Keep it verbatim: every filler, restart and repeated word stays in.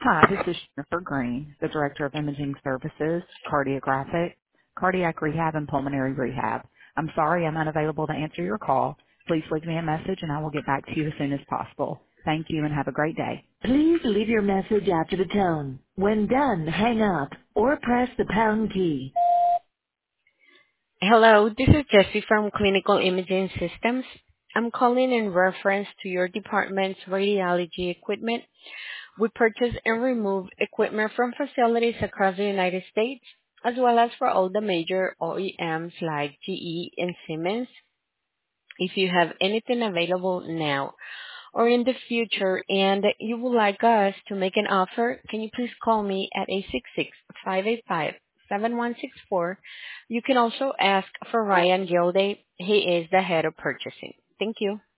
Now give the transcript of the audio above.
Hi, this is Jennifer Green, the Director of Imaging Services, Cardiographic, Cardiac Rehab, and Pulmonary Rehab. I'm sorry I'm unavailable to answer your call. Please leave me a message and I will get back to you as soon as possible. Thank you and have a great day. Please leave your message after the tone. When done, hang up or press the pound key. Hello, this is Jessie from Clinical Imaging Systems. I'm calling in reference to your department's radiology equipment. We purchase and remove equipment from facilities across the United States, as well as for all the major O E Ms like G E and Siemens. If you have anything available now or in the future and you would like us to make an offer, can you please call me at eight six six, five eight five, seven one six four. You can also ask for Ryan Gilday. He is the head of purchasing. Thank you.